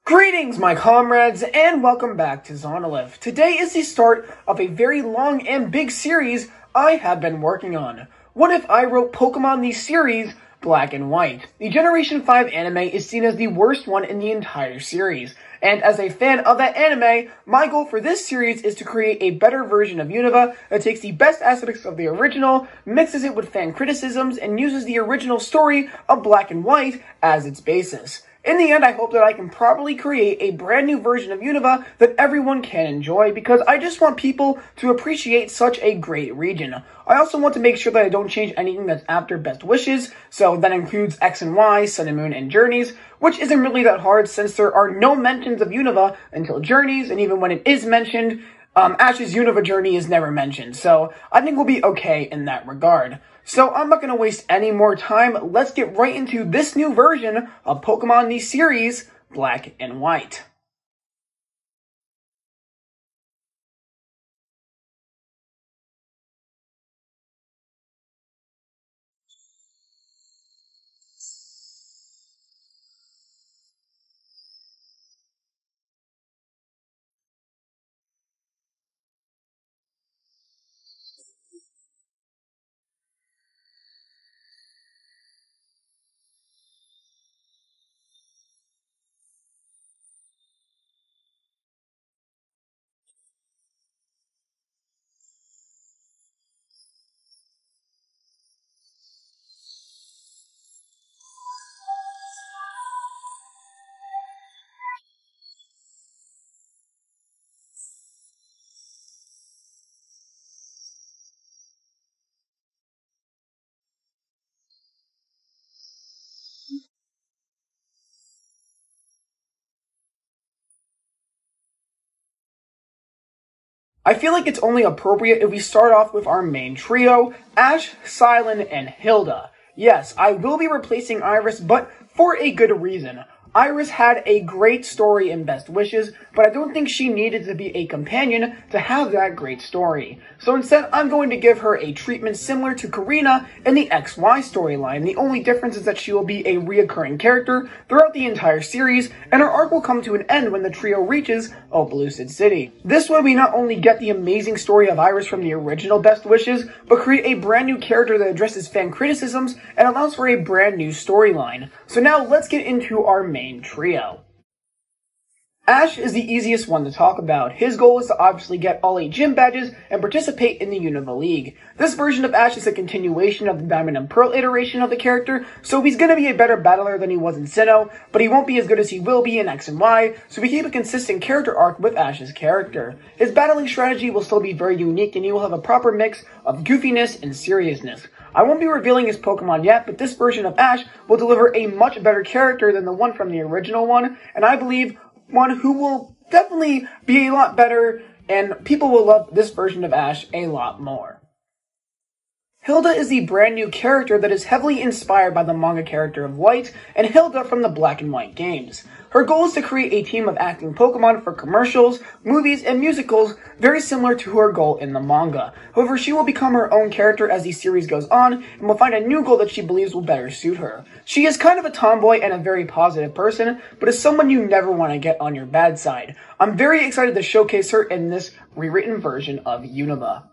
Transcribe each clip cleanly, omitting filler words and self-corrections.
Greetings, my comrades, and welcome back to Zonolive. Today is the start of a very long and big series I have been working on. What if I wrote Pokemon the series Black and White? The Generation 5 anime is seen as the worst one in the entire series, and as a fan of that anime, my goal for this series is to create a better version of Unova that takes the best aspects of the original, mixes it with fan criticisms, and uses the original story of Black and White as its basis. In the end, I hope that I can properly create a brand new version of Unova that everyone can enjoy, because I just want people to appreciate such a great region. I also want to make sure that I don't change anything that's after Best Wishes, so that includes X and Y, Sun and Moon, and Journeys, which isn't really that hard since there are no mentions of Unova until Journeys, and even when it is mentioned, Ash's Unova journey is never mentioned, so I think we'll be okay in that regard. So I'm not going to waste any more time. Let's get right into this new version of Pokemon the series, Black and White. I feel like it's only appropriate if we start off with our main trio, Ash, Silent, and Hilda. Yes, I will be replacing Iris, but for a good reason. Iris had a great story in Best Wishes, but I don't think she needed to be a companion to have that great story. So instead, I'm going to give her a treatment similar to Karina in the XY storyline. The only difference is that she will be a reoccurring character throughout the entire series, and her arc will come to an end when the trio reaches Opelucid City. This way, we not only get the amazing story of Iris from the original Best Wishes, but create a brand new character that addresses fan criticisms and allows for a brand new storyline. So now, let's get into our main trio. Ash is the easiest one to talk about. His goal is to obviously get all 8 gym badges and participate in the Unova League. This version of Ash is a continuation of the Diamond and Pearl iteration of the character, so he's going to be a better battler than he was in Sinnoh, but he won't be as good as he will be in X and Y, so we keep a consistent character arc with Ash's character. His battling strategy will still be very unique, and he will have a proper mix of goofiness and seriousness. I won't be revealing his Pokemon yet, but this version of Ash will deliver a much better character than the one from the original one, and I believe one who will definitely be a lot better, and people will love this version of Ash a lot more. Hilda is the brand new character that is heavily inspired by the manga character of White and Hilda from the Black and White games. Her goal is to create a team of acting Pokemon for commercials, movies, and musicals very similar to her goal in the manga. However, she will become her own character as the series goes on and will find a new goal that she believes will better suit her. She is kind of a tomboy and a very positive person, but is someone you never want to get on your bad side. I'm very excited to showcase her in this rewritten version of Unova.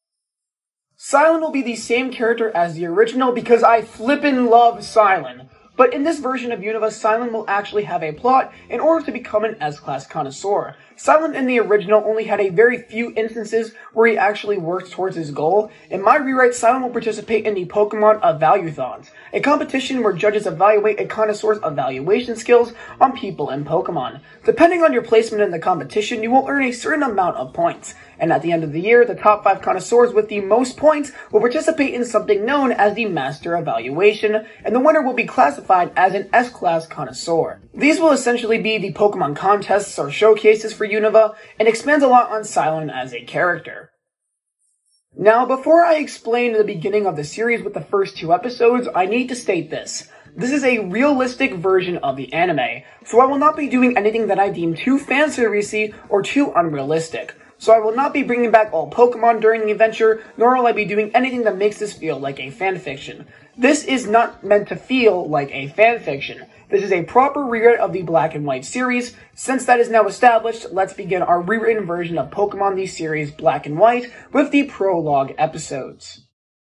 Silent will be the same character as the original because I flippin' love Silent. But in this version of Unova, Silent will actually have a plot in order to become an S-Class connoisseur. Silent in the original only had a very few instances where he actually worked towards his goal. In my rewrite, Silent will participate in the Pokemon Evaluathons, a competition where judges evaluate a connoisseur's evaluation skills on people and Pokemon. Depending on your placement in the competition, you will earn a certain amount of points. And at the end of the year, the top 5 connoisseurs with the most points will participate in something known as the Master Evaluation, and the winner will be classified as an S-Class connoisseur. These will essentially be the Pokemon contests or showcases for Unova, and expands a lot on Silent as a character. Now, before I explain the beginning of the series with the first 2 episodes, I need to state this. This is a realistic version of the anime, so I will not be doing anything that I deem too fanservice-y or too unrealistic. So I will not be bringing back all Pokemon during the adventure, nor will I be doing anything that makes this feel like a fanfiction. This is not meant to feel like a fanfiction. This is a proper rewrite of the Black and White series. Since that is now established, let's begin our rewritten version of Pokemon the series Black and White with the prologue episodes.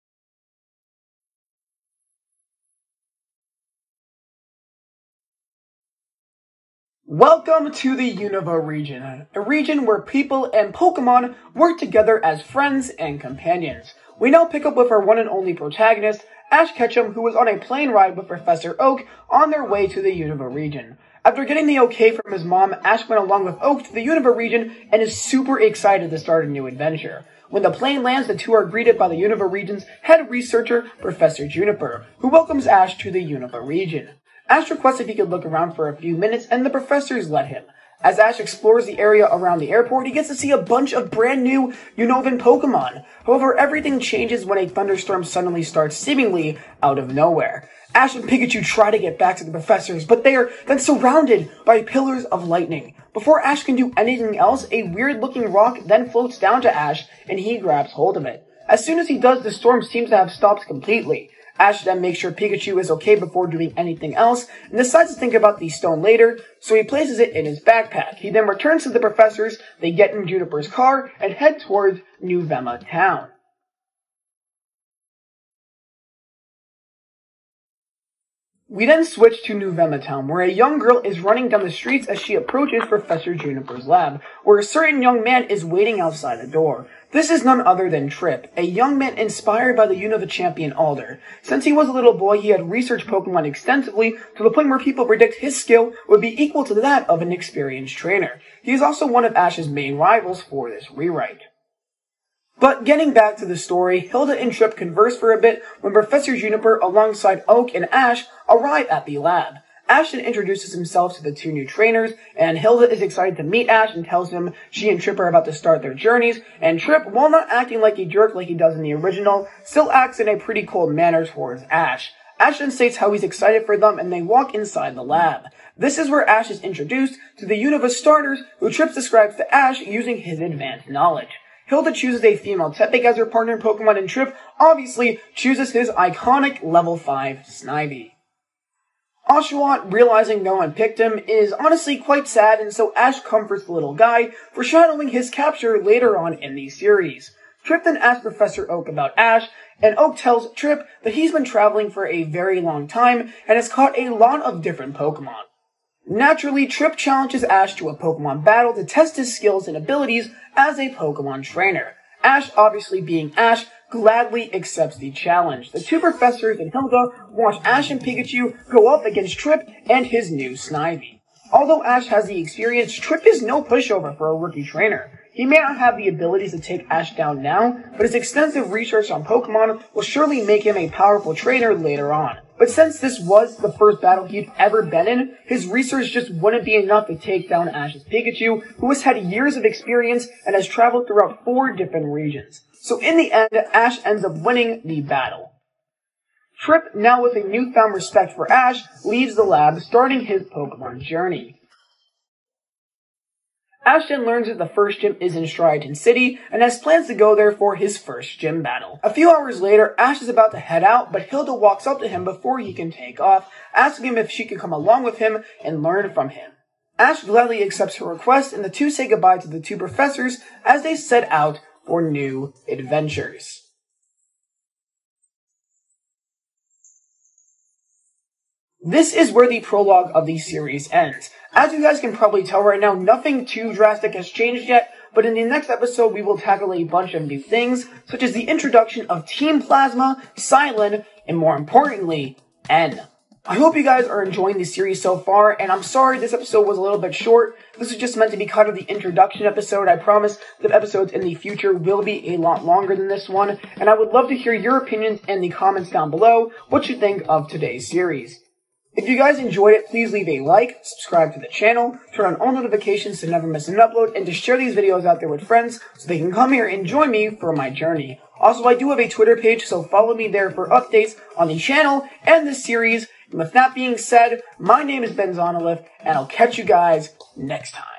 Welcome to the Unova region, a region where people and Pokemon work together as friends and companions. We now pick up with our one and only protagonist, Ash Ketchum, who was on a plane ride with Professor Oak on their way to the Unova region. After getting the okay from his mom, Ash went along with Oak to the Unova region and is super excited to start a new adventure. When the plane lands, the two are greeted by the Unova region's head researcher, Professor Juniper, who welcomes Ash to the Unova region. Ash requests if he could look around for a few minutes, and the professors let him. As Ash explores the area around the airport, he gets to see a bunch of brand new Unovan Pokemon. However, everything changes when a thunderstorm suddenly starts seemingly out of nowhere. Ash and Pikachu try to get back to the professors, but they are then surrounded by pillars of lightning. Before Ash can do anything else, a weird-looking rock then floats down to Ash, and he grabs hold of it. As soon as he does, the storm seems to have stopped completely. Ash then makes sure Pikachu is okay before doing anything else, and decides to think about the stone later, so he places it in his backpack. He then returns to the professors, they get in Juniper's car, and head towards New Vema Town. We then switch to New Vema Town, where a young girl is running down the streets as she approaches Professor Juniper's lab, where a certain young man is waiting outside the door. This is none other than Trip, a young man inspired by the Unova champion Alder. Since he was a little boy, he had researched Pokemon extensively to the point where people predict his skill would be equal to that of an experienced trainer. He is also one of Ash's main rivals for this rewrite. But getting back to the story, Hilda and Trip converse for a bit when Professor Juniper, alongside Oak and Ash, arrive at the lab. Ash then introduces himself to the two new trainers, and Hilda is excited to meet Ash and tells him she and Trip are about to start their journeys, and Trip, while not acting like a jerk like he does in the original, still acts in a pretty cold manner towards Ash. Ash then states how he's excited for them, and they walk inside the lab. This is where Ash is introduced to the Unova starters, who Trip describes to Ash using his advanced knowledge. Hilda chooses a female Tepig as her partner in Pokemon, and Trip obviously chooses his iconic level 5 Snivy. Oshawott, realizing no one picked him, is honestly quite sad, and so Ash comforts the little guy, foreshadowing his capture later on in the series. Trip then asks Professor Oak about Ash, and Oak tells Trip that he's been traveling for a very long time and has caught a lot of different Pokemon. Naturally, Trip challenges Ash to a Pokemon battle to test his skills and abilities as a Pokemon trainer. Ash, obviously being Ash, gladly accepts the challenge. The two professors and Hilda watch Ash and Pikachu go up against Trip and his new Snivy. Although Ash has the experience, Trip is no pushover for a rookie trainer. He may not have the abilities to take Ash down now, but his extensive research on Pokemon will surely make him a powerful trainer later on. But since this was the first battle he'd ever been in, his research just wouldn't be enough to take down Ash's Pikachu, who has had years of experience and has traveled throughout 4 different regions. So in the end, Ash ends up winning the battle. Trip, now with a newfound respect for Ash, leaves the lab, starting his Pokemon journey. Ash then learns that the first gym is in Striaton City, and has plans to go there for his first gym battle. A few hours later, Ash is about to head out, but Hilda walks up to him before he can take off, asking him if she can come along with him and learn from him. Ash gladly accepts her request, and the two say goodbye to the two professors as they set out for new adventures. This is where the prologue of the series ends. As you guys can probably tell right now, nothing too drastic has changed yet, but in the next episode we will tackle a bunch of new things, such as the introduction of Team Plasma, Silent, and more importantly, N. I hope you guys are enjoying the series so far, and I'm sorry this episode was a little bit short. This is just meant to be kind of the introduction episode. I promise that episodes in the future will be a lot longer than this one, and I would love to hear your opinions in the comments down below, what you think of today's series. If you guys enjoyed it, please leave a like, subscribe to the channel, turn on all notifications to never miss an upload, and to share these videos out there with friends so they can come here and join me for my journey. Also, I do have a Twitter page, so follow me there for updates on the channel and the series. And with that being said, my name is Ben Zonalif, and I'll catch you guys next time.